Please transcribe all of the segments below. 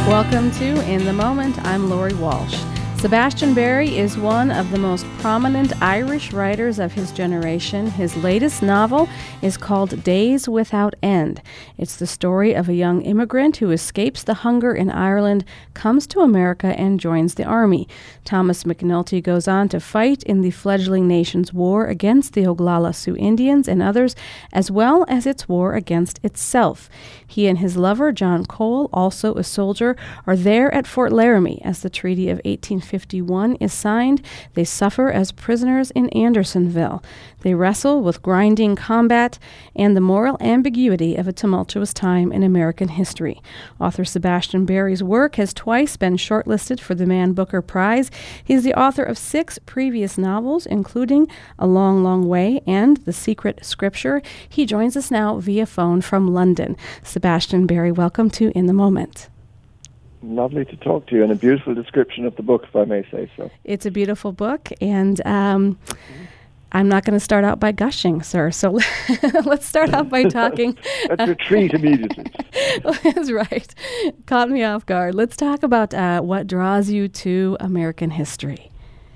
Welcome to In the Moment. I'm Lori Walsh. Sebastian Barry is one of the most prominent Irish writers of his generation. His latest novel is called Days Without End. It's the story of a young immigrant who escapes the hunger in Ireland, comes to America, and joins the army. Thomas McNulty goes on to fight in the fledgling nation's war against the Oglala Sioux Indians and others, as well as its war against itself. He and his lover, John Cole, also a soldier, are there at Fort Laramie as the Treaty of 1851 is signed. They suffer as prisoners in Andersonville. They wrestle with grinding combat and the moral ambiguity of a tumultuous time in American history. Author Sebastian Barry's work has twice been shortlisted for the Man Booker Prize. He's the author of 6 previous novels, including A Long, Long Way and The Secret Scripture. He joins us now via phone from London. Sebastian Barry, welcome to In the Moment. Lovely to talk to you, and a beautiful description of the book, if I may say so. It's a beautiful book, and I'm not going to start out by gushing, sir, so let's start out by talking. Let's retreat immediately. That's right. Caught me off guard. Let's talk about what draws you to American history.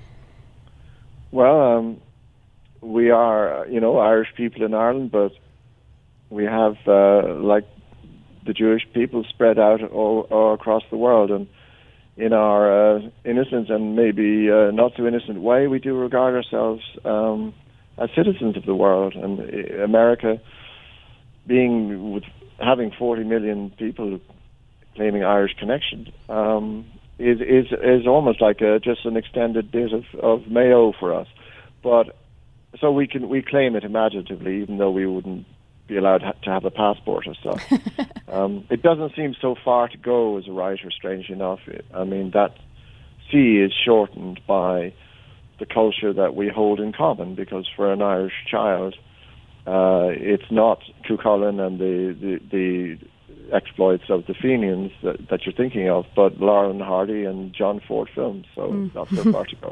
Well, we are, Irish people in Ireland, but we have, like the Jewish people, spread out all across the world, and in our innocent and maybe not so innocent way, we do regard ourselves as citizens of the world. And America, having 40 million people claiming Irish connection, is almost like just an extended bit of Mayo for us. But so we claim it imaginatively, even though we wouldn't be allowed to have a passport or so. It doesn't seem so far to go as a writer, strangely enough. I mean, that C is shortened by the culture that we hold in common, because for an Irish child, it's not Cuchulainn and the exploits of the Fenians that you're thinking of, but Laurel and Hardy and John Ford films, so not so far to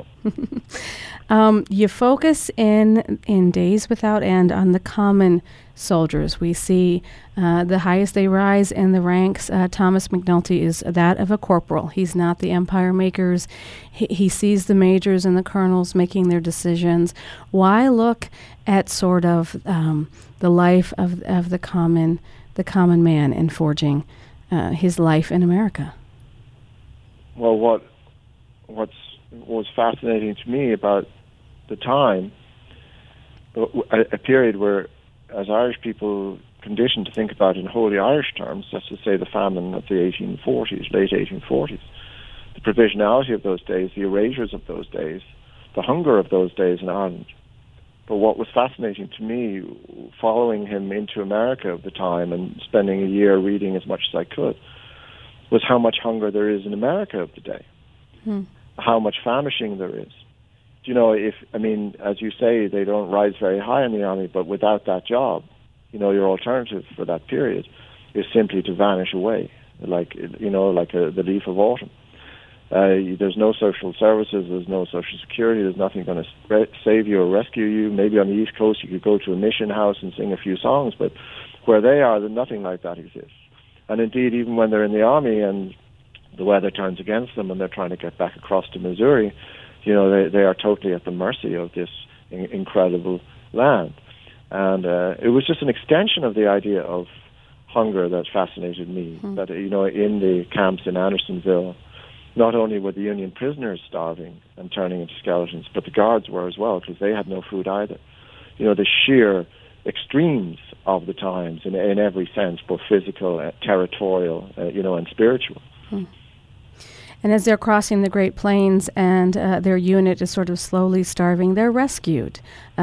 go. You focus in Days Without End on the common soldiers. We see the highest they rise in the ranks. Thomas McNulty is that of a corporal. He's not the empire makers. He sees the majors and the colonels making their decisions. Why look at sort of the life of the common man and forging his life in America? Well, what was fascinating to me about the time, a period where, as Irish people conditioned to think about in wholly Irish terms, that's to say the famine of the 1840s, late 1840s, the provisionality of those days, the erasures of those days, the hunger of those days in Ireland. But what was fascinating to me, following him into America at the time and spending a year reading as much as I could, was how much hunger there is in America of the day, how much famishing there is. As you say, they don't rise very high in the army, but without that job, your alternative for that period is simply to vanish away, like the leaf of autumn. There's no social services, there's no social security, there's nothing going to save you or rescue you. Maybe on the East Coast you could go to a mission house and sing a few songs, but where they are, nothing like that exists. And indeed, even when they're in the army and the weather turns against them and they're trying to get back across to Missouri, they are totally at the mercy of this incredible land. And it was just an extension of the idea of hunger that fascinated me, that, in the camps in Andersonville, not only were the Union prisoners starving and turning into skeletons, but the guards were as well, because they had no food either. The sheer extremes of the times in every sense, both physical, territorial, and spiritual. And as they're crossing the Great Plains and their unit is sort of slowly starving, they're rescued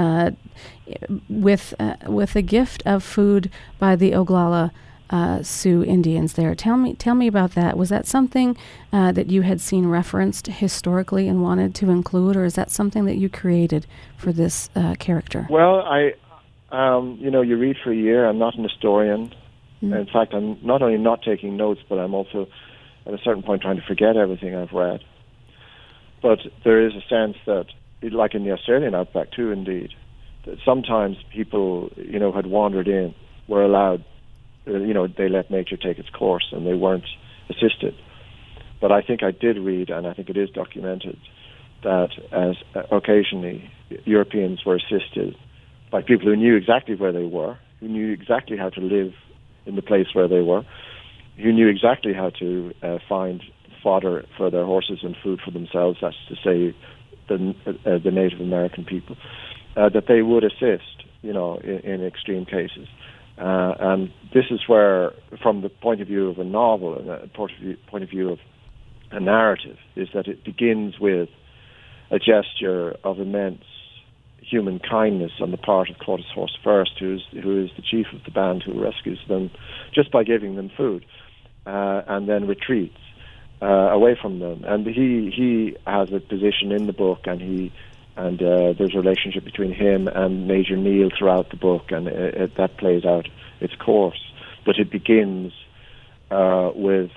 with a gift of food by the Oglala Sioux Indians there. Tell me about that. Was that something that you had seen referenced historically and wanted to include, or is that something that you created for this character? Well, you read for a year. I'm not an historian. In fact, I'm not only not taking notes, but I'm also at a certain point trying to forget everything I've read. But there is a sense that, like in the Australian outback too, indeed, that sometimes people, had wandered in, were allowed, they let nature take its course and they weren't assisted. But I think I did read, and I think it is documented, that as occasionally Europeans were assisted by people who knew exactly where they were, who knew exactly how to live in the place where they were, who knew exactly how to find fodder for their horses and food for themselves, that's to say the Native American people, that they would assist, in extreme cases. And this is where, from the point of view of a novel, and the point of view of a narrative, is that it begins with a gesture of immense human kindness on the part of Claudius Horst First, who is the chief of the band who rescues them just by giving them food, and then retreats away from them. And he has a position in the book, and there's a relationship between him and Major Neil throughout the book, and that plays out its course. But it begins with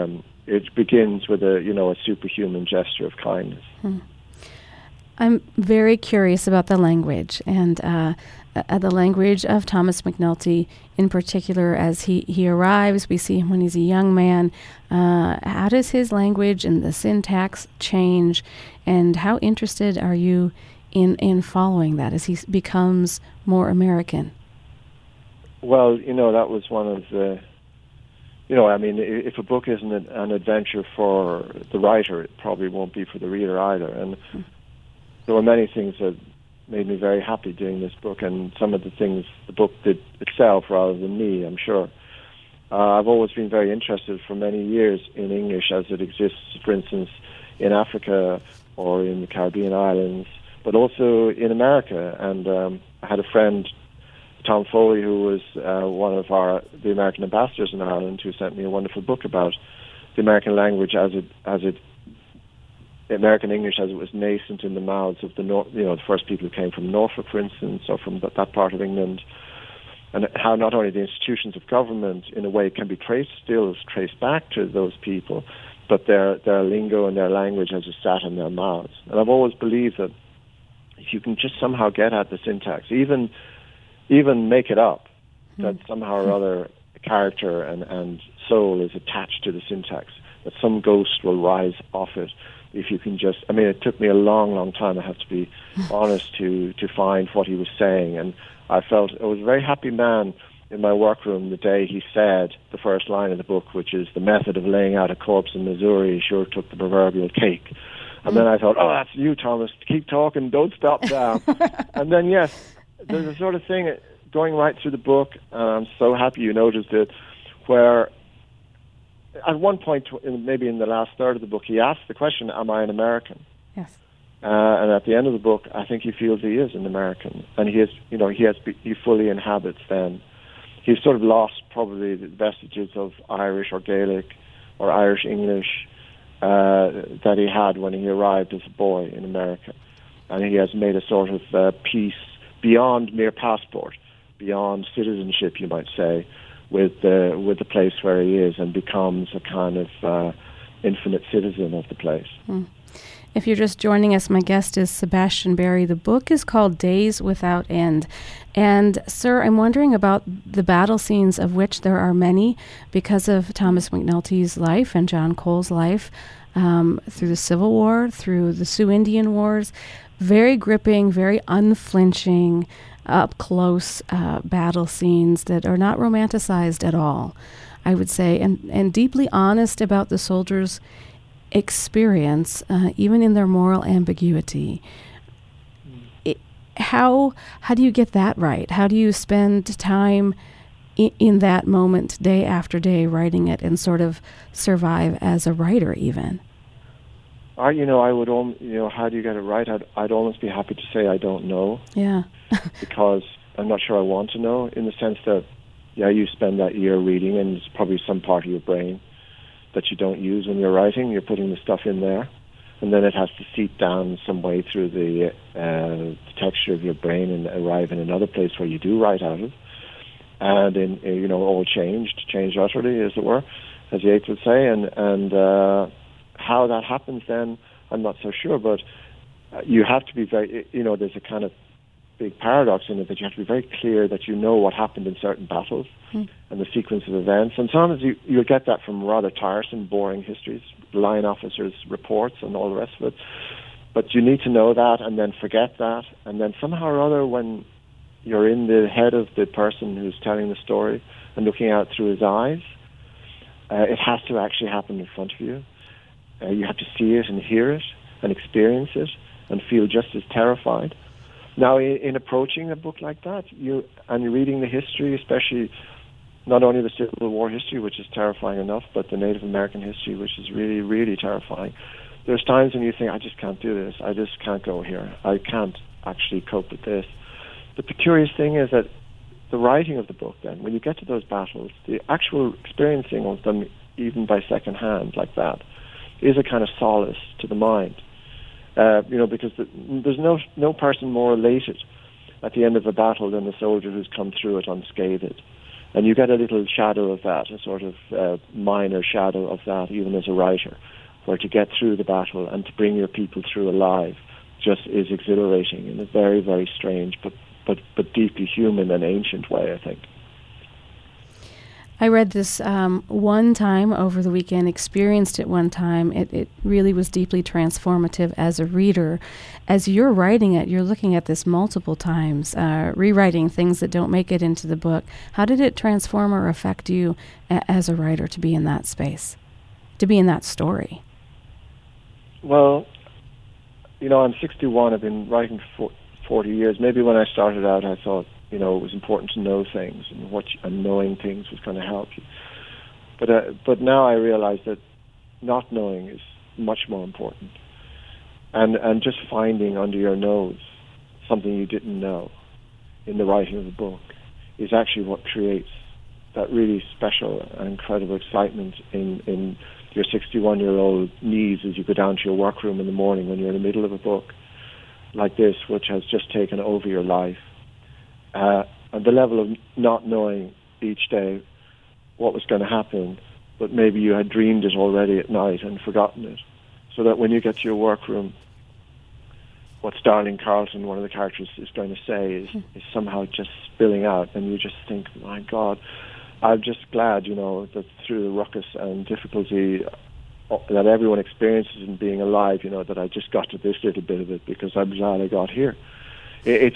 a superhuman gesture of kindness. I'm very curious about the language, and the language of Thomas McNulty in particular. As he arrives, we see him when he's a young man. How does his language and the syntax change, and how interested are you in following that as he becomes more American? Well, that was one of the... if a book isn't an adventure for the writer, it probably won't be for the reader either. And there were many things that made me very happy doing this book, and some of the things the book did itself rather than me, I'm sure. I've always been very interested for many years in English as it exists, for instance, in Africa or in the Caribbean islands, but also in America. And I had a friend, Tom Foley, who was one of the American ambassadors in Ireland, who sent me a wonderful book about the American language American English as it was nascent in the mouths of the first people who came from Norfolk, for instance, or from that part of England, and how not only the institutions of government, in a way, can be traced back to those people, but their lingo and their language as it sat in their mouths. And I've always believed that if you can just somehow get at the syntax, even make it up, that somehow or other character and soul is attached to the syntax, that some ghost will rise off it. If you can just... it took me a long, long time, I have to be honest, to find what he was saying. And I was a very happy man in my workroom the day he said the first line of the book, which is, "The method of laying out a corpse in Missouri sure took the proverbial cake." And then I thought, oh, that's you, Thomas. Keep talking, don't stop now. And then, yes, there's a sort of thing going right through the book, and I'm so happy you noticed it, where at one point, maybe in the last third of the book, he asked the question, "Am I an American?" Yes. And at the end of the book, I think he feels he is an American, and he fully inhabits them. He's sort of lost probably the vestiges of Irish or Gaelic or Irish English that he had when he arrived as a boy in America, and he has made a sort of peace beyond mere passport, beyond citizenship, you might say, with the place where he is, and becomes a kind of infinite citizen of the place. If you're just joining us, my guest is Sebastian Barry. The book is called Days Without End. And, sir, I'm wondering about the battle scenes, of which there are many, because of Thomas McNulty's life and John Cole's life, through the Civil War, through the Sioux Indian Wars. Very gripping, very unflinching, up-close battle scenes that are not romanticized at all, I would say, and deeply honest about the soldiers' experience, even in their moral ambiguity. How do you get that right? How do you spend time in that moment, day after day, writing it, and sort of survive as a writer, even? I would, how do you get it right? I'd almost be happy to say I don't know. Yeah. Because I'm not sure I want to know, in the sense that, you spend that year reading, and it's probably some part of your brain that you don't use when you're writing. You're putting the stuff in there, and then it has to seep down some way through the texture of your brain and arrive in another place where you do write out of. And all changed utterly, as it were, as Yeats would say, and how that happens then, I'm not so sure, but you have to be very, there's a kind of big paradox in it that you have to be very clear that you know what happened in certain battles and the sequence of events. And sometimes you'll get that from rather tiresome, boring histories, line officers' reports and all the rest of it. But you need to know that and then forget that. And then somehow or other, when you're in the head of the person who's telling the story and looking out through his eyes, it has to actually happen in front of you. You have to see it and hear it and experience it and feel just as terrified. Now, in approaching a book like that, you're reading the history, especially not only the Civil War history, which is terrifying enough, but the Native American history, which is really, really terrifying. There's times when you think, I just can't do this. I just can't go here. I can't actually cope with this. But the curious thing is that the writing of the book then, when you get to those battles, the actual experiencing of them, even by second hand like that, is a kind of solace to the mind. Because there's no person more elated at the end of a battle than the soldier who's come through it unscathed. And you get a little shadow of that, a sort of minor shadow of that, even as a writer, where to get through the battle and to bring your people through alive just is exhilarating in a very, very strange but deeply human and ancient way, I think. I read this one time over the weekend, experienced it one time. It really was deeply transformative as a reader. As you're writing it, you're looking at this multiple times, rewriting things that don't make it into the book. How did it transform or affect you as a writer to be in that space, to be in that story? Well, I'm 61. I've been writing for 40 years. Maybe when I started out, I thought, it was important to know things, and knowing things was going to help you. But now I realize that not knowing is much more important. And just finding under your nose something you didn't know in the writing of the book is actually what creates that really special and incredible excitement in your 61-year-old knees as you go down to your workroom in the morning when you're in the middle of a book like this, which has just taken over your life. And the level of not knowing each day what was going to happen, but maybe you had dreamed it already at night and forgotten it, so that when you get to your workroom, what Starling Carlton, one of the characters, is going to say is somehow just spilling out, and you just think, my God, I'm just glad, that through the ruckus and difficulty that everyone experiences in being alive, that I just got to this little bit of it because I'm glad I got here. It's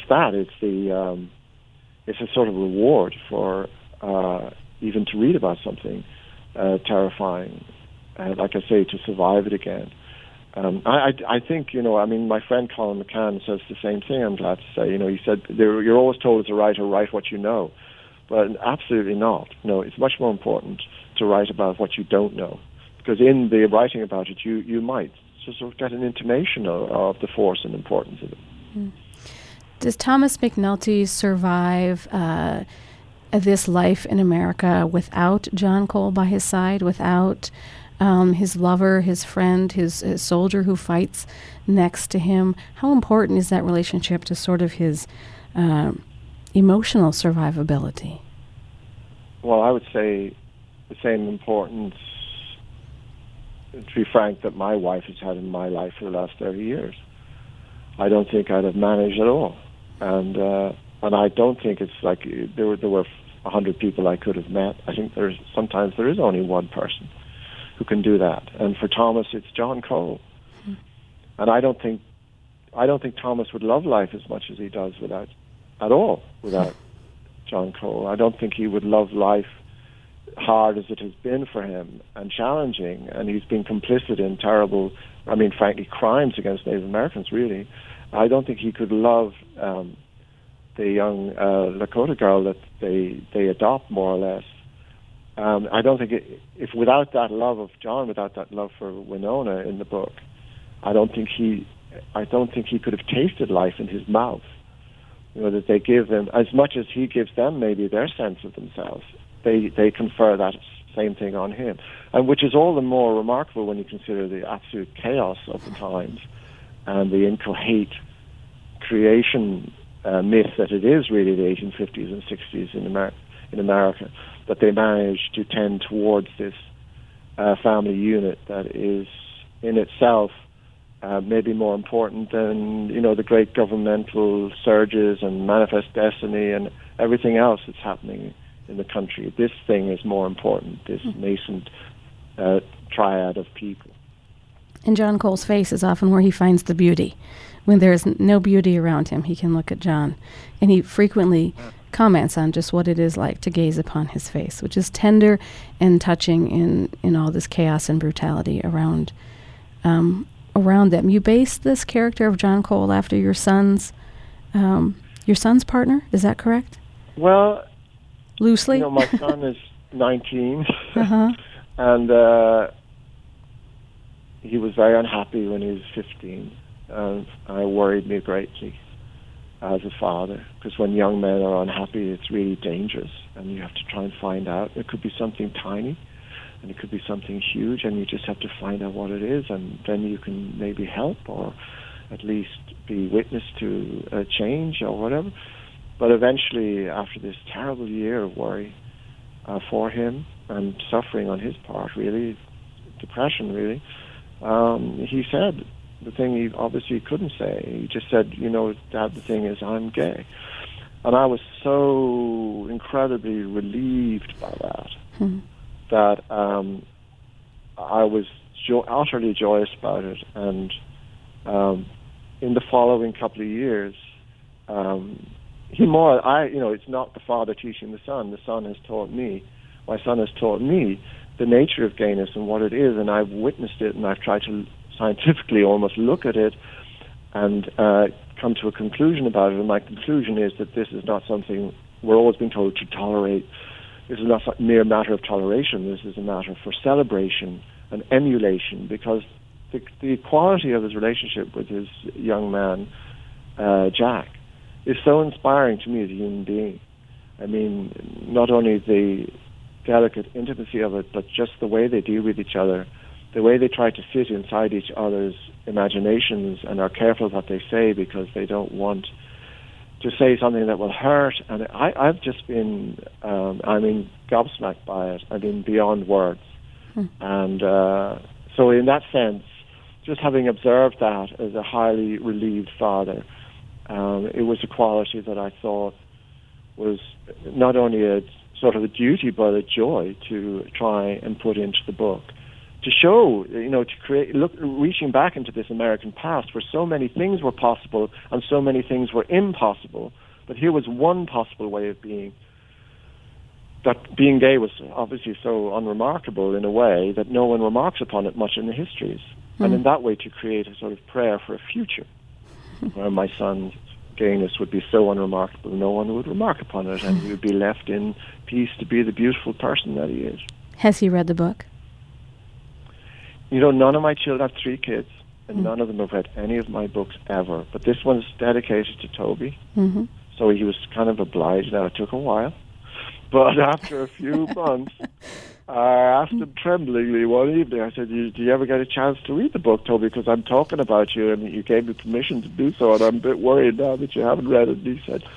a sort of reward for even to read about something terrifying, like I say, to survive it again. I think, my friend Colin McCann says the same thing, I'm glad to say. He said, you're always told as a writer, write what you know. But absolutely not. No, it's much more important to write about what you don't know. Because in the writing about it, you might sort of get an intimation of the force and importance of it. Mm. Does Thomas McNulty survive this life in America without John Cole by his side, without his lover, his friend, his soldier who fights next to him? How important is that relationship to sort of his emotional survivability? Well, I would say the same importance, to be frank, that my wife has had in my life for the last 30 years. I don't think I'd have managed at all. And I don't think it's like there were 100 people I could have met. I think sometimes there is only one person who can do that. And for Thomas, it's John Cole. Mm-hmm. And I don't think Thomas would love life as much as he does without John Cole. I don't think he would love life hard as it has been for him and challenging. And he's been complicit in terrible, frankly, crimes against Native Americans, really. I don't think he could love the young Lakota girl that they adopt, more or less. I don't think if without that love of John, without that love for Winona in the book, I don't think he could have tasted life in his mouth. That they give him as much as he gives them, maybe their sense of themselves. They confer that same thing on him, and which is all the more remarkable when you consider the absolute chaos of the times and the incoherent creation myth that it is really the 1850s and 60s in America, that they managed to tend towards this family unit that is in itself maybe more important than, the great governmental surges and Manifest Destiny and everything else that's happening in the country. This thing is more important, this nascent triad of people. And John Cole's face is often where he finds the beauty. When there is no beauty around him, he can look at John. And he frequently comments on just what it is like to gaze upon his face, which is tender and touching in all this chaos and brutality around them. You base this character of John Cole after your son's partner, is that correct? Well, loosely. My son is 19, and he was very unhappy when he was 15. And it worried me greatly as a father, because when young men are unhappy, it's really dangerous, and you have to try and find out. It could be something tiny, and it could be something huge, and you just have to find out what it is, and then you can maybe help or at least be witness to a change or whatever. But eventually, after this terrible year of worry for him and suffering on his part, really, depression really, he said the thing he obviously couldn't say. He just said, Dad, the thing is I'm gay. And I was so incredibly relieved by that, that I was utterly joyous about it. And in the following couple of years, it's not the father teaching the son has taught me, my son has taught me the nature of gayness and what it is, and I've witnessed it, and I've tried to scientifically almost look at it and come to a conclusion about it. And my conclusion is that this is not something we're always being told to tolerate. This is not a mere matter of toleration. This is a matter for celebration and emulation, because the quality of his relationship with his young man, Jack, is so inspiring to me as a human being. I mean, not only the delicate intimacy of it, but just the way they deal with each other, the way they try to fit inside each other's imaginations and are careful what they say because they don't want to say something that will hurt. And I've just been, gobsmacked by it. I mean, beyond words. And so in that sense, just having observed that as a highly relieved father, it was a quality that I thought was not only a sort of a duty, but a joy to try and put into the book, to show, to create, reaching back into this American past where so many things were possible and so many things were impossible. But here was one possible way of being, that being gay was obviously so unremarkable in a way that no one remarks upon it much in the histories. And in that way to create a sort of prayer for a future where my son's gayness would be so unremarkable, no one would remark upon it, and he would be left in peace to be the beautiful person that he is. Has he read the book? None of my children, I have 3 kids, and none of them have read any of my books ever. But this one's dedicated to Toby, so he was kind of obliged. Now, it took a while, but after a few months, I asked him tremblingly one evening, I said, do you ever get a chance to read the book, Toby, because I'm talking about you, and you gave me permission to do so, and I'm a bit worried now that you haven't read it. And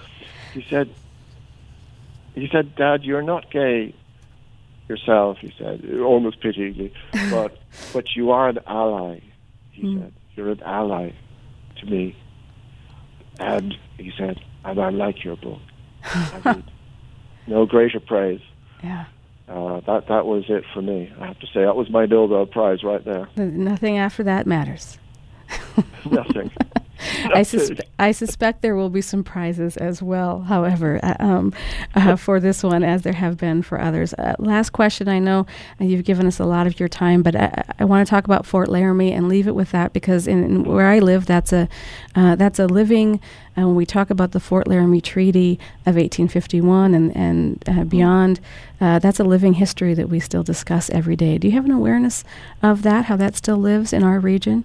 he said, Dad, you're not gay yourself, he said, almost pityingly, but you are an ally, he said. You're an ally to me. And he said, and I like your book. I did. No greater praise. Yeah. That was it for me, I have to say. That was my Nobel Prize right there. Nothing after that matters. Nothing. I suspect there will be some prizes as well, however, for this one, as there have been for others. Last question. I know you've given us a lot of your time, but I want to talk about Fort Laramie and leave it with that, because in where I live, that's a living. When we talk about the Fort Laramie Treaty of 1851 and beyond, that's a living history that we still discuss every day. Do you have an awareness of that, how that still lives in our region?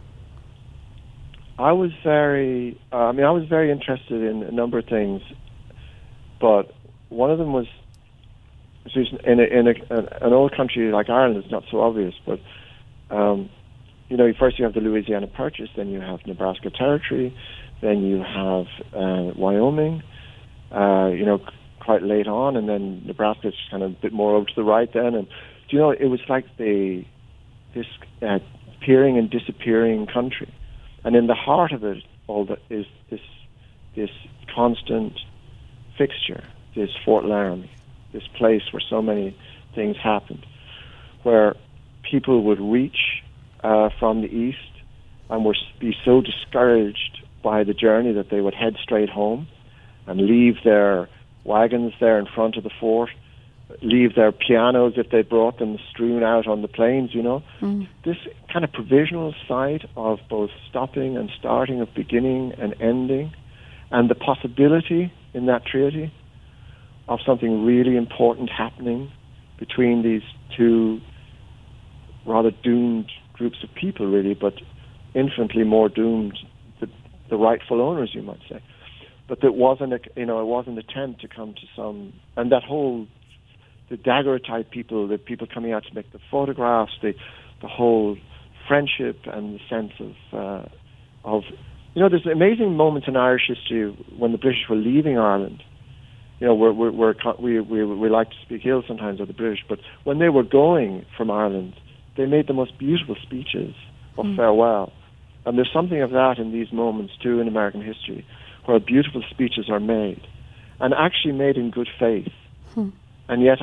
I was very interested in a number of things, but one of them was, in an old country like Ireland, it's not so obvious, but first you have the Louisiana Purchase, then you have Nebraska Territory, then you have Wyoming, quite late on, and then Nebraska's kind of a bit more over to the right then, and it was like this appearing and disappearing country. And in the heart of it all is this constant fixture, this Fort Laramie, this place where so many things happened, where people would reach from the east and would be so discouraged by the journey that they would head straight home and leave their wagons there in front of the fort, leave their pianos if they brought them strewn out on the plains, This kind of provisional site of both stopping and starting, of beginning and ending, and the possibility in that treaty of something really important happening between these two rather doomed groups of people, really, but infinitely more doomed, the rightful owners, you might say. But it wasn't an attempt to come to some, and that whole, the daguerreotype people, the people coming out to make the photographs, the whole friendship and the sense of there's amazing moments in Irish history when the British were leaving Ireland. We like to speak ill sometimes of the British, but when they were going from Ireland, they made the most beautiful speeches of farewell. And there's something of that in these moments too in American history, where beautiful speeches are made, and actually made in good faith, and yet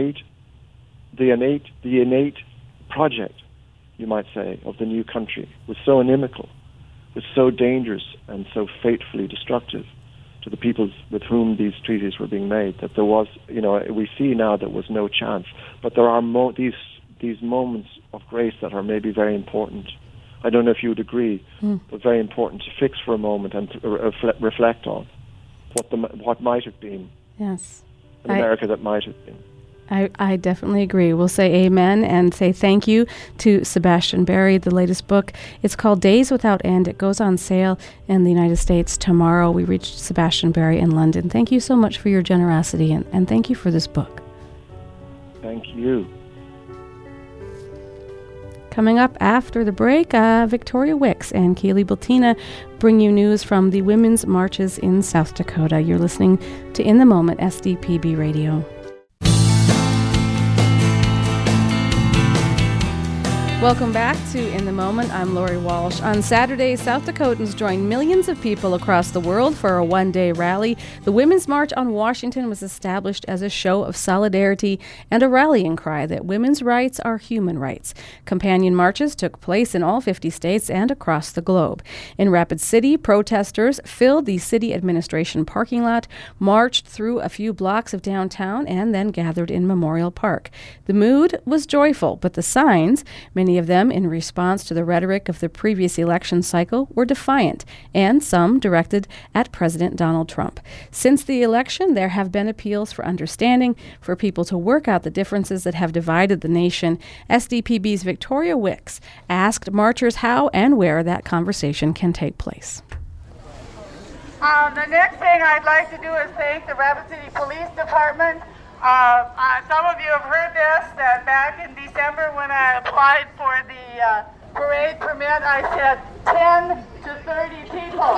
the innate project, you might say, of the new country was so inimical, was so dangerous and so fatefully destructive to the peoples with whom these treaties were being made, that there was, we see now there was no chance. But there are these moments of grace that are maybe very important. I don't know if you would agree, but very important to fix for a moment and to reflect on what might have been. Yes. An America that might have been. I definitely agree. We'll say amen and say thank you to Sebastian Barry. The latest book, it's called Days Without End. It goes on sale in the United States tomorrow. We reached Sebastian Barry in London. Thank you so much for your generosity, and thank you for this book. Thank you. Coming up after the break, Victoria Wicks and Keely Bultina bring you news from the women's marches in South Dakota. You're listening to In the Moment, SDPB Radio. Welcome back to In the Moment. I'm Lori Walsh. On Saturday, South Dakotans joined millions of people across the world for a one-day rally. The Women's March on Washington was established as a show of solidarity and a rallying cry that women's rights are human rights. Companion marches took place in all 50 states and across the globe. In Rapid City, protesters filled the city administration parking lot, marched through a few blocks of downtown, and then gathered in Memorial Park. The mood was joyful, but the signs, many of them in response to the rhetoric of the previous election cycle, were defiant, and some directed at President Donald Trump. Since the election, there have been appeals for understanding, for people to work out the differences that have divided the nation. SDPB's Victoria Wicks asked marchers how and where that conversation can take place. The next thing I'd like to do is thank the Rapid City Police Department. Some of you have heard this, that back in December when I applied for the parade permit, I said 10 to 30 people.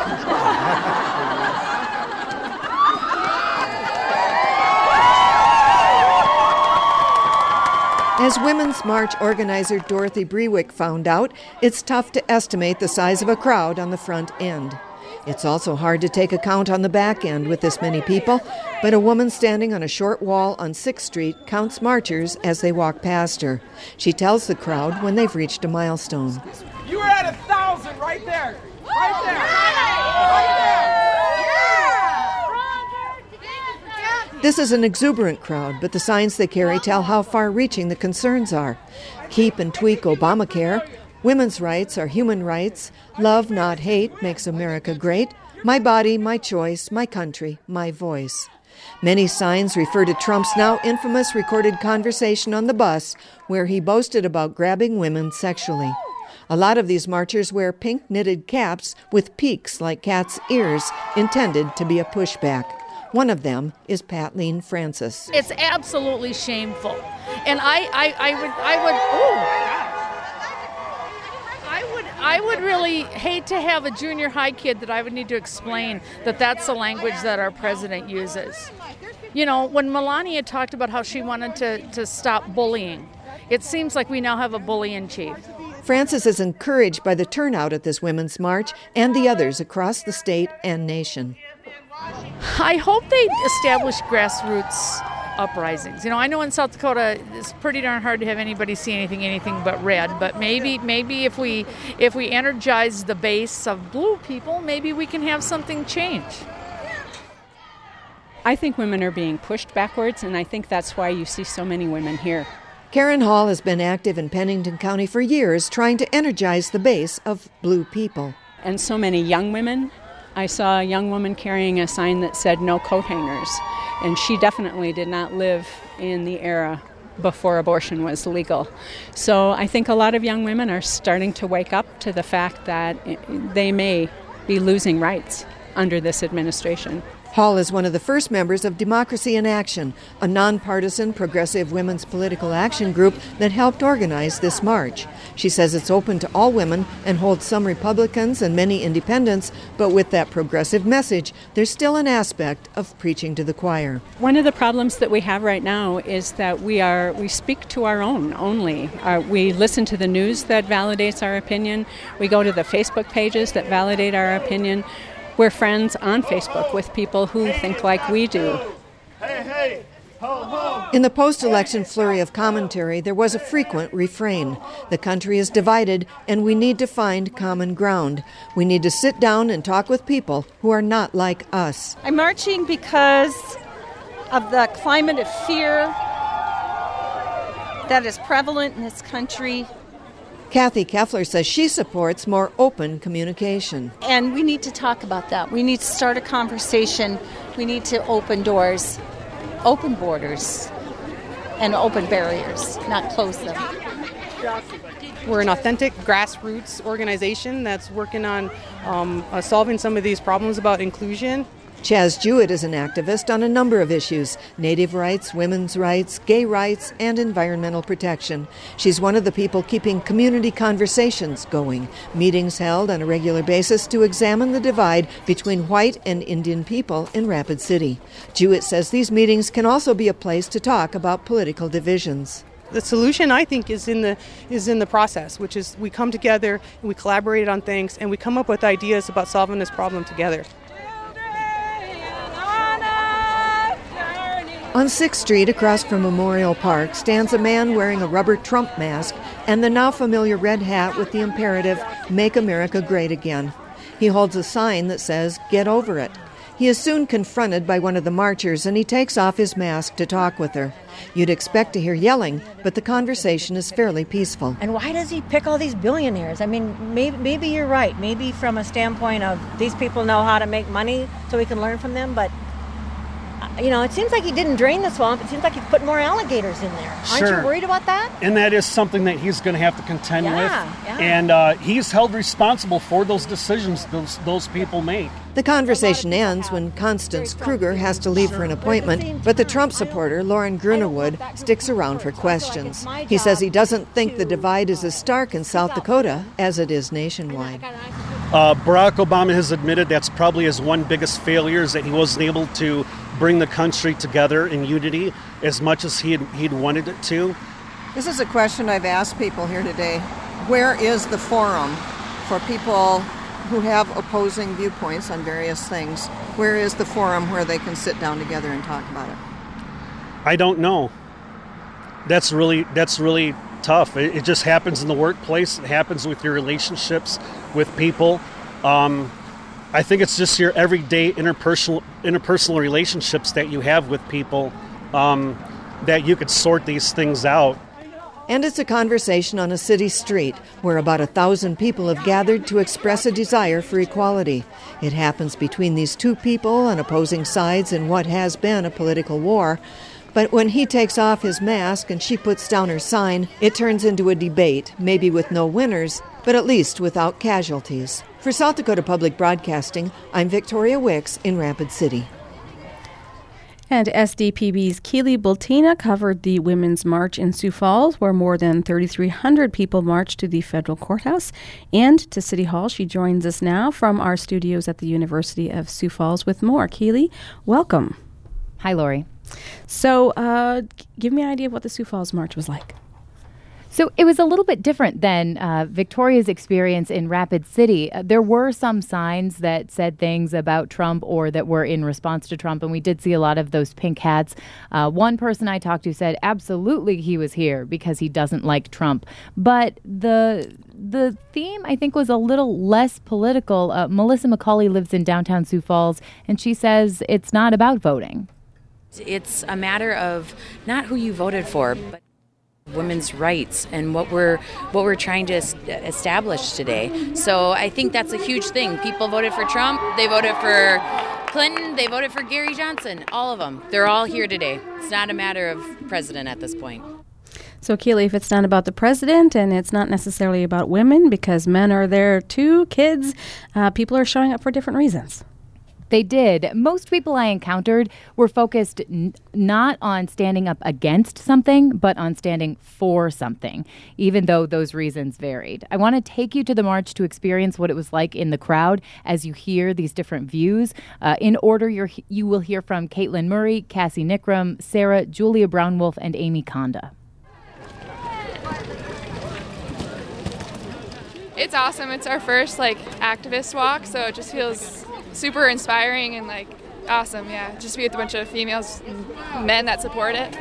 As Women's March organizer Dorothy Brewick found out, it's tough to estimate the size of a crowd on the front end. It's also hard to take account on the back end with this many people, but a woman standing on a short wall on 6th Street counts marchers as they walk past her. She tells the crowd when they've reached a milestone. You were at 1,000 right there. Right there. Right there. This is an exuberant crowd, but the signs they carry tell how far-reaching the concerns are. Keep and tweak Obamacare. Women's rights are human rights. Love, not hate, makes America great. My body, my choice, my country, my voice. Many signs refer to Trump's now infamous recorded conversation on the bus where he boasted about grabbing women sexually. A lot of these marchers wear pink knitted caps with peaks like cats' ears intended to be a pushback. One of them is Patleen Francis. It's absolutely shameful. And I would really hate to have a junior high kid that I would need to explain that that's the language that our president uses. You know, when Melania talked about how she wanted to stop bullying, it seems like we now have a bully in chief. Frances is encouraged by the turnout at this women's march and the others across the state and nation. I hope they establish grassroots uprisings. I know in South Dakota it's pretty darn hard to have anybody see anything but red, but maybe if we energize the base of blue people, maybe we can have something change. I think women are being pushed backwards, and I think that's why you see so many women here. Karen Hall has been active in Pennington County for years, trying to energize the base of blue people. And so many young women. I saw a young woman carrying a sign that said no coat hangers, and she definitely did not live in the era before abortion was legal. So I think a lot of young women are starting to wake up to the fact that they may be losing rights under this administration. Hall is one of the first members of Democracy in Action, a nonpartisan progressive women's political action group that helped organize this march. She says it's open to all women and holds some Republicans and many independents, but with that progressive message, there's still an aspect of preaching to the choir. One of the problems that we have right now is that we speak to our own only. We listen to the news that validates our opinion. We go to the Facebook pages that validate our opinion. We're friends on Facebook with people who think like we do. In the post-election flurry of commentary, there was a frequent refrain. The country is divided, and we need to find common ground. We need to sit down and talk with people who are not like us. I'm marching because of the climate of fear that is prevalent in this country. Kathy Keffler says she supports more open communication. And we need to talk about that. We need to start a conversation. We need to open doors, open borders, and open barriers, not close them. We're an authentic grassroots organization that's working on solving some of these problems about inclusion. Chaz Jewett is an activist on a number of issues: Native rights, women's rights, gay rights, and environmental protection. She's one of the people keeping community conversations going, meetings held on a regular basis to examine the divide between white and Indian people in Rapid City. Jewett says these meetings can also be a place to talk about political divisions. The solution, I think, is in the process, which is we come together and we collaborate on things and we come up with ideas about solving this problem together. On 6th Street, across from Memorial Park, stands a man wearing a rubber Trump mask and the now familiar red hat with the imperative, "Make America Great Again." He holds a sign that says, "Get over it." He is soon confronted by one of the marchers, and he takes off his mask to talk with her. You'd expect to hear yelling, but the conversation is fairly peaceful. And why does he pick all these billionaires? I mean, maybe you're right. Maybe from a standpoint of these people know how to make money so we can learn from them, but it seems like he didn't drain the swamp. It seems like he's put more alligators in there. Aren't you worried about that? And that is something that he's going to have to contend with. Yeah. And he's held responsible for those decisions those people make. The conversation ends when Constance Kruger has to leave for an appointment, but the Trump supporter, Lauren Grunewood, sticks around for questions. He says he doesn't think the divide is as stark in South Dakota as it is nationwide. Barack Obama has admitted that's probably his one biggest failure, is that he wasn't able to bring the country together in unity as much as he'd wanted it to. This is a question I've asked people here today. Where is the forum for people who have opposing viewpoints on various things? Where is the forum where they can sit down together and talk about it? I don't know. That's really tough. It just happens in the workplace. It happens with your relationships with people. I think it's just your everyday interpersonal relationships that you have with people that you could sort these things out. And it's a conversation on a city street where about 1,000 people have gathered to express a desire for equality. It happens between these two people on opposing sides in what has been a political war. But when he takes off his mask and she puts down her sign, it turns into a debate, maybe with no winners, but at least without casualties. For South Dakota Public Broadcasting, I'm Victoria Wicks in Rapid City. And SDPB's Keely Bultina covered the Women's March in Sioux Falls, where more than 3,300 people marched to the federal courthouse and to City Hall. She joins us now from our studios at the University of Sioux Falls with more. Keely, welcome. Hi, Lori. So give me an idea of what the Sioux Falls March was like. So it was a little bit different than Victoria's experience in Rapid City. There were some signs that said things about Trump or that were in response to Trump, and we did see a lot of those pink hats. One person I talked to said absolutely he was here because he doesn't like Trump. But the theme, I think, was a little less political. Melissa McCauley lives in downtown Sioux Falls, and she says it's not about voting. It's a matter of not who you voted for, but women's rights and what we're trying to establish today. So I think that's a huge thing. People voted for Trump, they voted for Clinton, they voted for Gary Johnson, all of them. They're all here today. It's not a matter of president at this point. So, Keely, if it's not about the president and it's not necessarily about women because men are there too, kids, people are showing up for different reasons. They did. Most people I encountered were focused not on standing up against something, but on standing for something, even though those reasons varied. I want to take you to the march to experience what it was like in the crowd as you hear these different views. In order, you will hear from Caitlin Murray, Cassie Nickram, Sarah, Julia Brownwolf, and Amy Konda. It's awesome. It's our first activist walk, so it just feels super inspiring and awesome. Yeah, just be with a bunch of females and men that support it.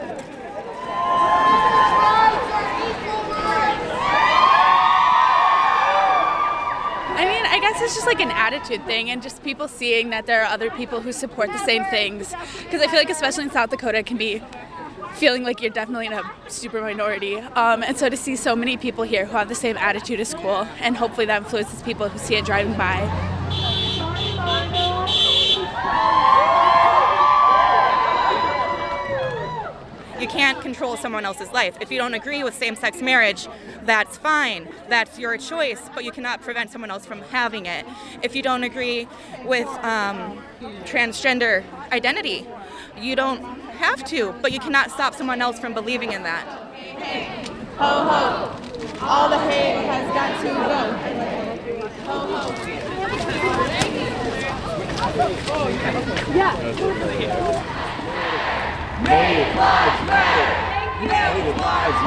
I mean, I guess it's just an attitude thing and just people seeing that there are other people who support the same things, because I feel like especially in South Dakota it can be feeling like you're definitely in a super minority. And so to see so many people here who have the same attitude is cool, and hopefully that influences people who see it driving by. You can't control someone else's life. If you don't agree with same-sex marriage, that's fine. That's your choice, but you cannot prevent someone else from having it. If you don't agree with transgender identity, you don't have to, but you cannot stop someone else from believing in that. Hey, ho ho, all the hate has got to go. Ho ho. Yeah. Native lives matter. Native lives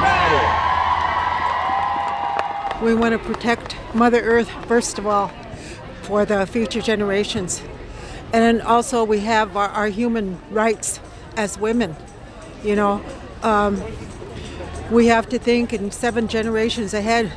matter. We want to protect Mother Earth, first of all, for the future generations. And then also we have our human rights as women. You know, we have to think in 7 generations ahead.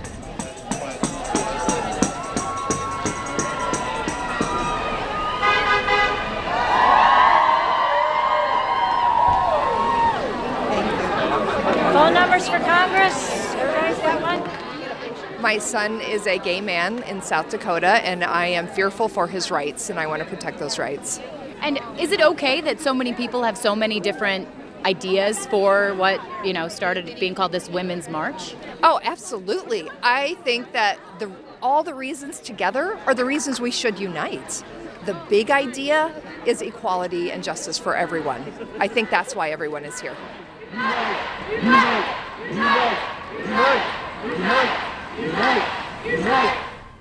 Phone numbers for Congress? Everybody's got one? My son is a gay man in South Dakota, and I am fearful for his rights, and I want to protect those rights. And is it okay that so many people have so many different ideas for what, started being called this Women's March? Oh, absolutely. I think that all the reasons together are the reasons we should unite. The big idea is equality and justice for everyone. I think that's why everyone is here. Unite, unite, unite, unite, unite, unite, unite.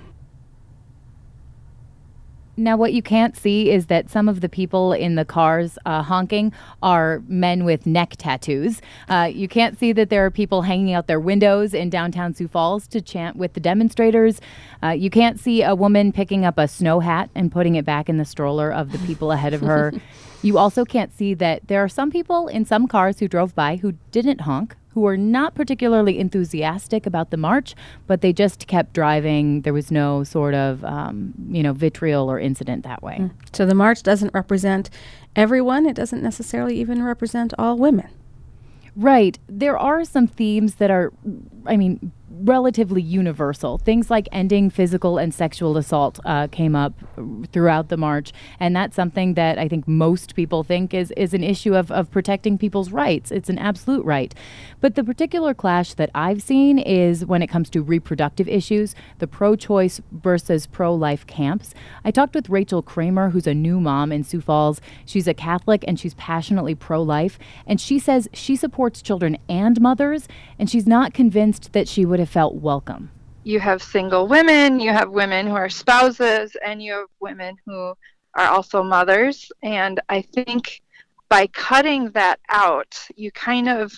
Now, what you can't see is that some of the people in the cars honking are men with neck tattoos. You can't see that there are people hanging out their windows in downtown Sioux Falls to chant with the demonstrators. You can't see a woman picking up a snow hat and putting it back in the stroller of the people ahead of her. You also can't see that there are some people in some cars who drove by who didn't honk, who were not particularly enthusiastic about the march, but they just kept driving. There was no sort of, vitriol or incident that way. So the march doesn't represent everyone. It doesn't necessarily even represent all women. Right. There are some themes that are, relatively universal. Things like ending physical and sexual assault came up throughout the march, and that's something that I think most people think is an issue of protecting people's rights. It's an absolute right. But the particular clash that I've seen is when it comes to reproductive issues, the pro-choice versus pro-life camps. I talked with Rachel Kramer, who's a new mom in Sioux Falls. She's a Catholic and she's passionately pro-life, and she says she supports children and mothers, and she's not convinced that she would have felt welcome. You have single women, you have women who are spouses, and you have women who are also mothers. And I think by cutting that out, you kind of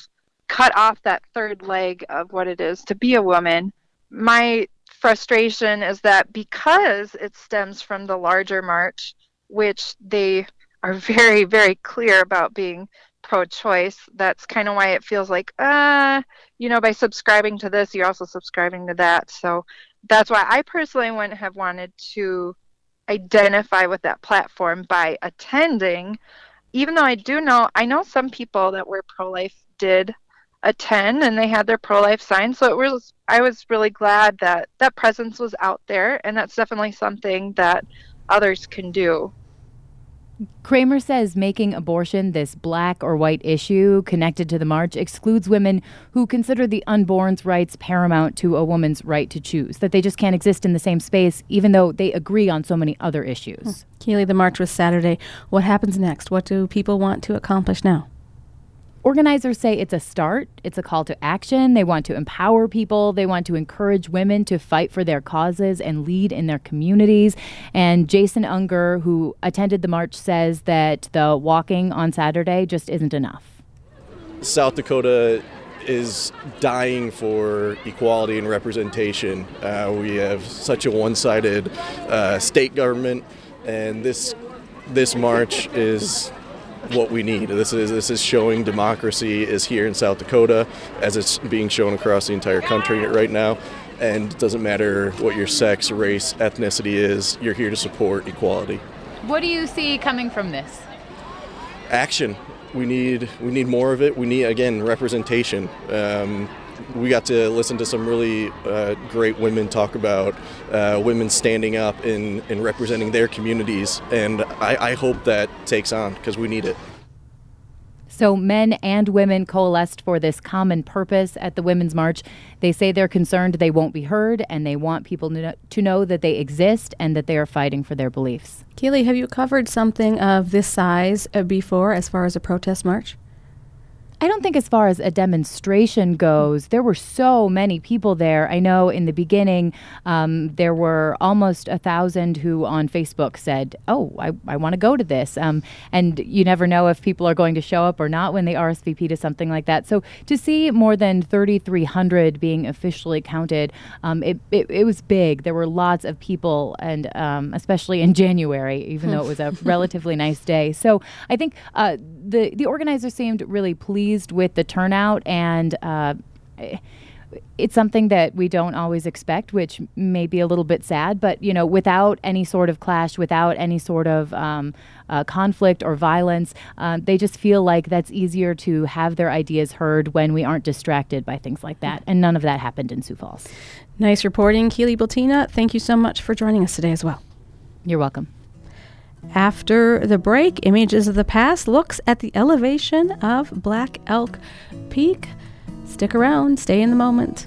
cut off that third leg of what it is to be a woman. My frustration is that because it stems from the larger march, which they are very, very clear about being pro-choice, that's kind of why it feels like, by subscribing to this, you're also subscribing to that. So that's why I personally wouldn't have wanted to identify with that platform by attending, even though I know some people that were pro-life did attend and they had their pro-life signs. So I was really glad that that presence was out there, and that's definitely something that others can do. Kramer says making abortion this black or white issue connected to the march excludes women who consider the unborn's rights paramount to a woman's right to choose, that they just can't exist in the same space even though they agree on so many other issues. Keely, the march was Saturday. What happens next? What do people want to accomplish now? Organizers say it's a start. It's a call to action. They want to empower people. They want to encourage women to fight for their causes and lead in their communities. And Jason Unger, who attended the march, says that the walking on Saturday just isn't enough. South Dakota is dying for equality and representation. We have such a one-sided state government, and this march is what we need. This is showing democracy is here in South Dakota, as it's being shown across the entire country right now. And it doesn't matter what your sex, race, ethnicity is, you're here to support equality. What do you see coming from this? Action. We need more of it. We need, again, representation. We got to listen to some really great women talk about women standing up and representing their communities, and I hope that takes on, because we need it. So men and women coalesced for this common purpose at the Women's March. They say they're concerned they won't be heard, and they want people to know that they exist and that they are fighting for their beliefs. Keely, have you covered something of this size before as far as a protest march? I don't think as far as a demonstration goes, there were so many people there. I know in the beginning there were almost 1,000 who on Facebook said, I want to go to this. And you never know if people are going to show up or not when they RSVP to something like that. So to see more than 3,300 being officially counted, it was big. There were lots of people, and especially in January, even though it was a relatively nice day. So I think the organizers seemed really pleased with the turnout, and it's something that we don't always expect, which may be a little bit sad, but without any sort of clash, without any sort of conflict or violence, they just feel like that's easier to have their ideas heard when we aren't distracted by things like that, and none of that happened in Sioux Falls. Nice reporting, Keely Bultina. Thank you so much for joining us today as well. You're welcome. After the break, Images of the Past looks at the elevation of Black Elk Peak. Stick around, stay in the moment.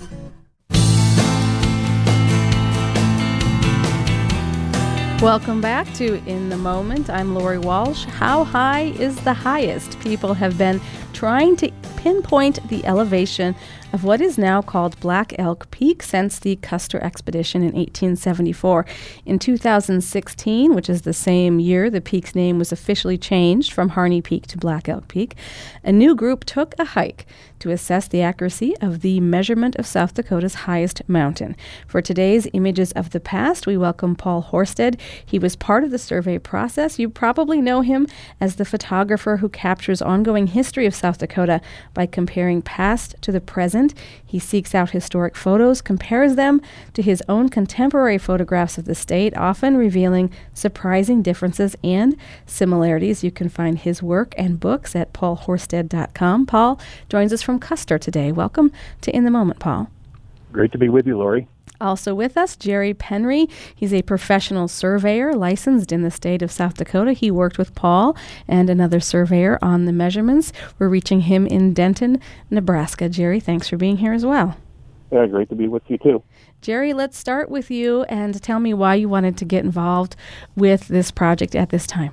Welcome back to In the Moment. I'm Lori Walsh. How high is the highest? People have been trying to pinpoint the elevation of what is now called Black Elk Peak since the Custer expedition in 1874. In 2016, which is the same year the peak's name was officially changed from Harney Peak to Black Elk Peak, a new group took a hike to assess the accuracy of the measurement of South Dakota's highest mountain. For today's Images of the Past, we welcome Paul Horsted. He was part of the survey process. You probably know him as the photographer who captures ongoing history of South Dakota by comparing past to the present. He seeks out historic photos, compares them to his own contemporary photographs of the state, often revealing surprising differences and similarities. You can find his work and books at paulhorsted.com. Paul joins us from Custer today. Welcome to In the Moment, Paul. Great to be with you, Lori. Also with us, Jerry Penry. He's a professional surveyor licensed in the state of South Dakota. He worked with Paul and another surveyor on the measurements. We're reaching him in Denton, Nebraska. Jerry, thanks for being here as well. Yeah, great to be with you too. Jerry, let's start with you and tell me why you wanted to get involved with this project at this time.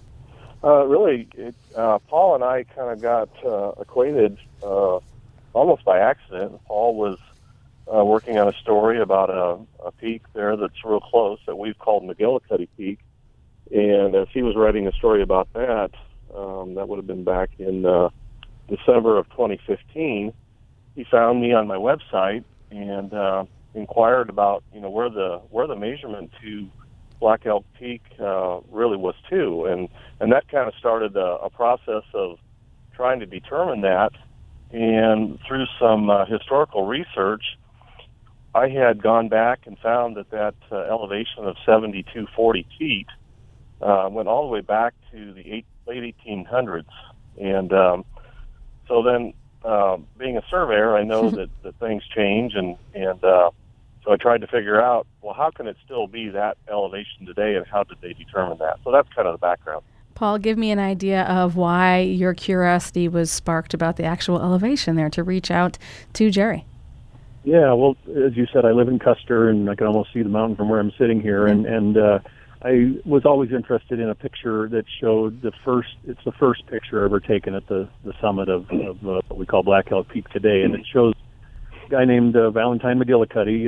Paul and I kind of got acquainted almost by accident. Paul was working on a story about a peak there that's real close that we've called McGillicuddy Peak. And as he was writing a story about that, that would have been back in December of 2015, he found me on my website and inquired about, where the measurement to Black Elk Peak really was too, and that kind of started a process of trying to determine that. And through some historical research, I had gone back and found that elevation of 7,240 feet went all the way back to the late 1800s. And so then, being a surveyor, I know that things change, and so I tried to figure out, well, how can it still be that elevation today, and how did they determine that? So that's kind of the background. Paul, give me an idea of why your curiosity was sparked about the actual elevation there to reach out to Jerry. Yeah, well, as you said, I live in Custer, and I can almost see the mountain from where I'm sitting here, and I was always interested in a picture that showed it's the first picture ever taken at the summit of what we call Black Elk Peak today, and it shows a guy named Valentine McGillicuddy,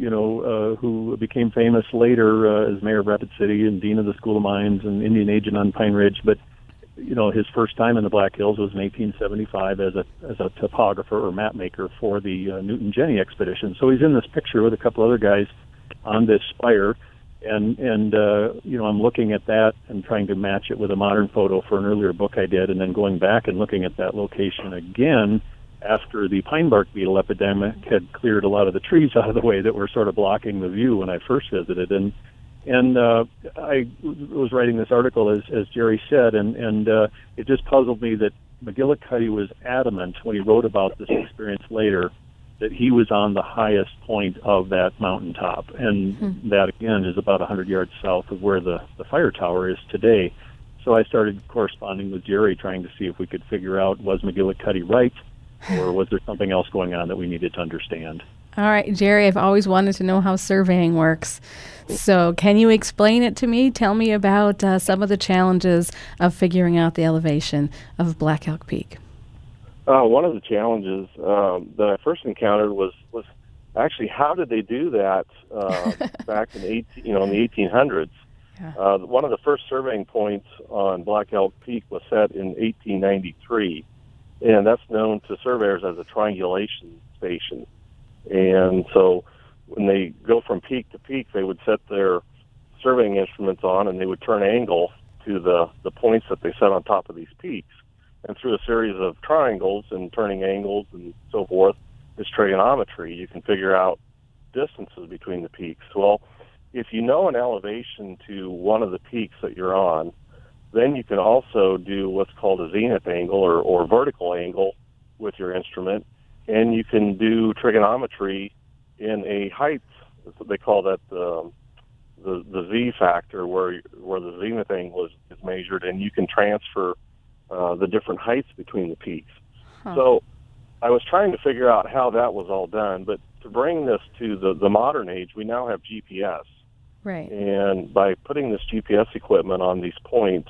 who became famous later as mayor of Rapid City and dean of the School of Mines and Indian agent on Pine Ridge, but his first time in the Black Hills was in 1875 as a topographer or map maker for the Newton-Jenny expedition. So he's in this picture with a couple other guys on this spire, and I'm looking at that and trying to match it with a modern photo for an earlier book I did, and then going back and looking at that location again after the pine bark beetle epidemic had cleared a lot of the trees out of the way that were sort of blocking the view when I first visited. And I was writing this article, as Jerry said, and it just puzzled me that McGillicuddy was adamant when he wrote about this experience later that he was on the highest point of that mountaintop. And that, again, is about 100 yards south of where the fire tower is today. So I started corresponding with Jerry, trying to see if we could figure out, was McGillicuddy right, or was there something else going on that we needed to understand? All right, Jerry, I've always wanted to know how surveying works. So can you explain it to me? Tell me about some of the challenges of figuring out the elevation of Black Elk Peak. One of the challenges that I first encountered was actually how did they do that back in the 1800s? Yeah. One of the first surveying points on Black Elk Peak was set in 1893, and that's known to surveyors as a triangulation station. And so when they go from peak to peak, they would set their surveying instruments on, and they would turn angle to the points that they set on top of these peaks. And through a series of triangles and turning angles and so forth, this trigonometry, you can figure out distances between the peaks. Well, if you know an elevation to one of the peaks that you're on, then you can also do what's called a zenith angle or vertical angle with your instrument, and you can do trigonometry in a height. They call that the Z factor, where the zenith angle is measured, and you can transfer the different heights between the peaks. Huh. So I was trying to figure out how that was all done, but to bring this to the modern age, we now have GPS. Right. And by putting this GPS equipment on these points,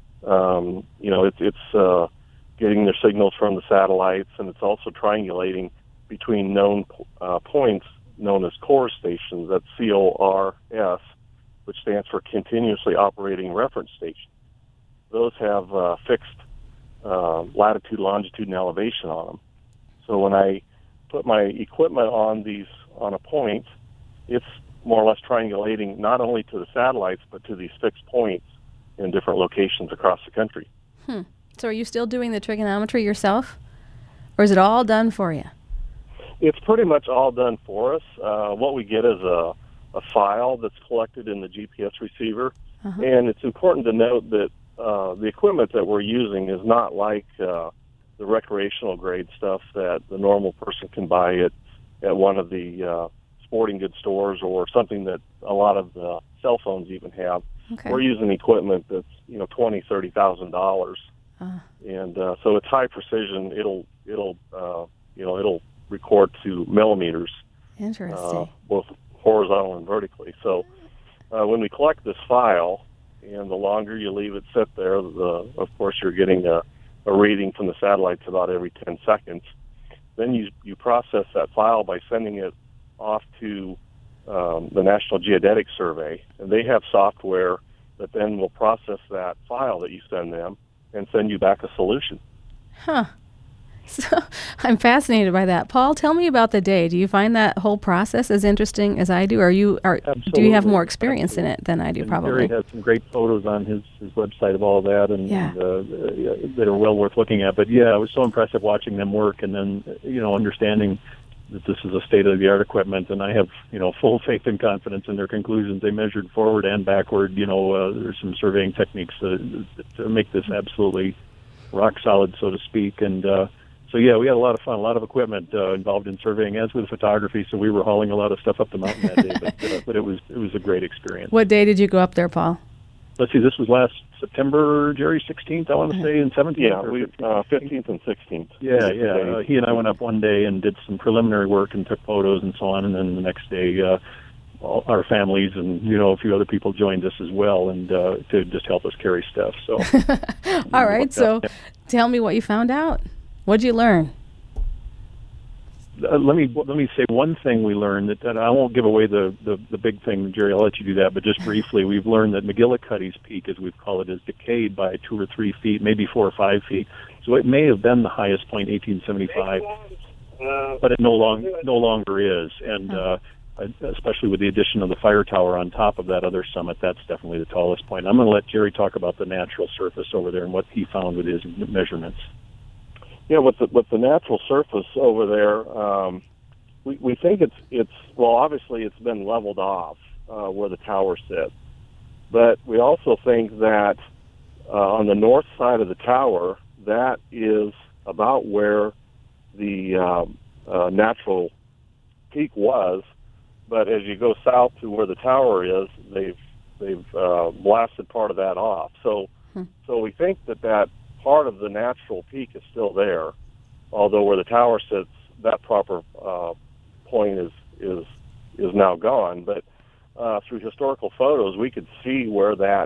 it's getting their signals from the satellites, and it's also triangulating between known points known as CORS stations. That's CORS, which stands for Continuously Operating Reference Station. Those have fixed latitude, longitude, and elevation on them. So when I put my equipment on a point, it's more or less triangulating not only to the satellites, but to these fixed points in different locations across the country. So are you still doing the trigonometry yourself, or is it all done for you? It's pretty much all done for us. What we get is a file that's collected in the GPS receiver, and it's important to note that the equipment that we're using is not like the recreational grade stuff that the normal person can buy at one of the sporting goods stores, or something that a lot of the cell phones even have. Okay. We're using equipment that's $20,000-$30,000, and so it's high precision. It'll record to millimeters. Interesting. Both horizontal and vertically. So when we collect this file, and the longer you leave it sit there, of course you're getting a reading from the satellites about every 10 seconds. Then you process that file by sending it off to the National Geodetic Survey, and they have software that then will process that file that you send them and send you back a solution. Huh. So I'm fascinated by that. Paul, tell me about the day. Do you find that whole process as interesting as I do? Do you have more experience in it than I do, probably? Jerry has some great photos on his website of all that, and that are well worth looking at. But yeah, it was so impressive watching them work, and then understanding that this is a state-of-the-art equipment, and I have full faith and confidence in their conclusions. They measured forward and backward. There's some surveying techniques to make this absolutely rock solid, so to speak, and. So yeah, we had a lot of fun, a lot of equipment involved in surveying, as with photography. So we were hauling a lot of stuff up the mountain that day, but it was a great experience. What day did you go up there, Paul? Let's see, this was last September, Jerry, 16th, I want to say, and 17th. Yeah, 15th and 16th. Yeah. He and I went up one day and did some preliminary work and took photos and so on, and then the next day, all our families and a few other people joined us as well, and to just help us carry stuff. So. All right. So, tell me what you found out. What'd you learn? Let me say one thing we learned that I won't give away the big thing, Jerry. I'll let you do that. But just briefly, we've learned that McGillicuddy's Peak, as we call it, is decayed by 2 or 3 feet, maybe 4 or 5 feet. So it may have been the highest point in 1875, but it no longer is. And especially with the addition of the fire tower on top of that other summit, that's definitely the tallest point. I'm going to let Jerry talk about the natural surface over there and what he found with his measurements. Yeah, with the natural surface over there, we think it's obviously it's been leveled off where the tower sits, but we also think that on the north side of the tower, that is about where the natural peak was. But as you go south to where the tower is, they've blasted part of that off. So we think that part of the natural peak is still there, although where the tower sits, that proper point is now gone. But through historical photos, we could see where that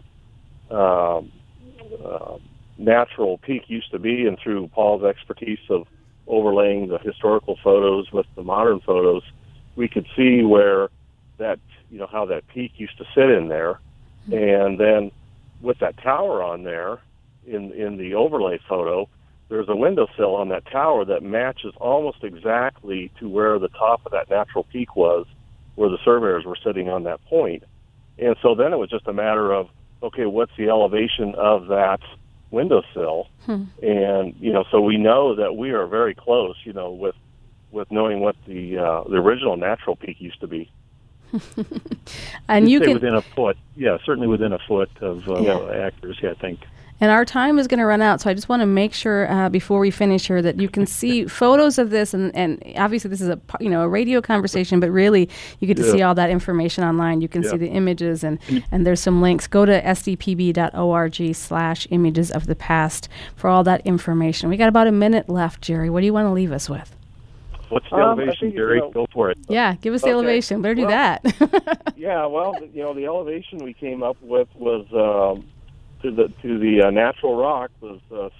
natural peak used to be, and through Paul's expertise of overlaying the historical photos with the modern photos, we could see where that, how that peak used to sit in there. And then with that tower on there, in the overlay photo, there's a windowsill on that tower that matches almost exactly to where the top of that natural peak was, where the surveyors were sitting on that point. And so then it was just a matter of, okay, what's the elevation of that windowsill? And, so we know that we are very close, with knowing what the original natural peak used to be. And you can within a foot, certainly within a foot of actors, I think. And our time is going to run out, so I just want to make sure before we finish here that you can see photos of this, and obviously this is a radio conversation, but really you get to see all that information online. You can see the images, and there's some links. Go to sdpb.org/images of the past for all that information. We got about a minute left, Jerry. What do you want to leave us with? What's the elevation, Jerry? Go for it. Yeah, give us the elevation. Better do that. The elevation we came up with was to the natural rock was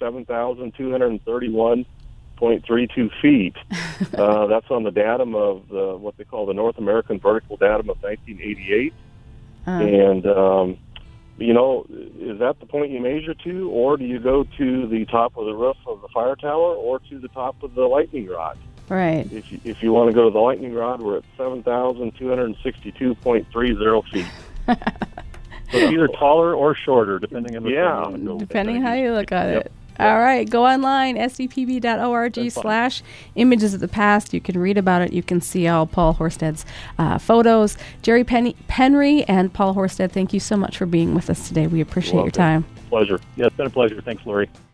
7,231.32 feet. That's on the datum of what they call the North American Vertical Datum of 1988. And is that the point you measure to, or do you go to the top of the roof of the fire tower, or to the top of the lightning rod? Right. If you want to go to the lightning rod, we're at 7,262.30 feet. So it's either taller or shorter, depending on depending how you look at it. All right, go online, sdpb.org/images of the past. You can read about it. You can see all Paul Horsted's photos. Jerry Penry and Paul Horsted, thank you so much for being with us today. We appreciate your time. Pleasure. Yeah, it's been a pleasure. Thanks, Lori.